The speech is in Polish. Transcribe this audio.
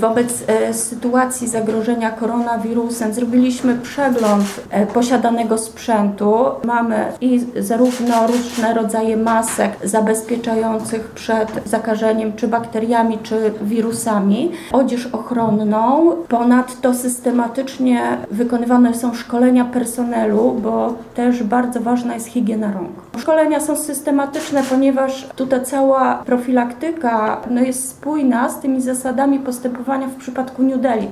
Wobec sytuacji zagrożenia koronawirusem zrobiliśmy przegląd posiadanego sprzętu. Mamy i zarówno różne rodzaje masek zabezpieczających przed zakażeniem czy bakteriami, czy wirusami, odzież ochronną. Ponadto systematycznie wykonywane są szkolenia personelu, bo też bardzo ważna jest higiena rąk. Szkolenia są systematyczne, ponieważ tutaj cała profilaktyka jest spójna z tymi zasadami postępowania w przypadku New Delhi.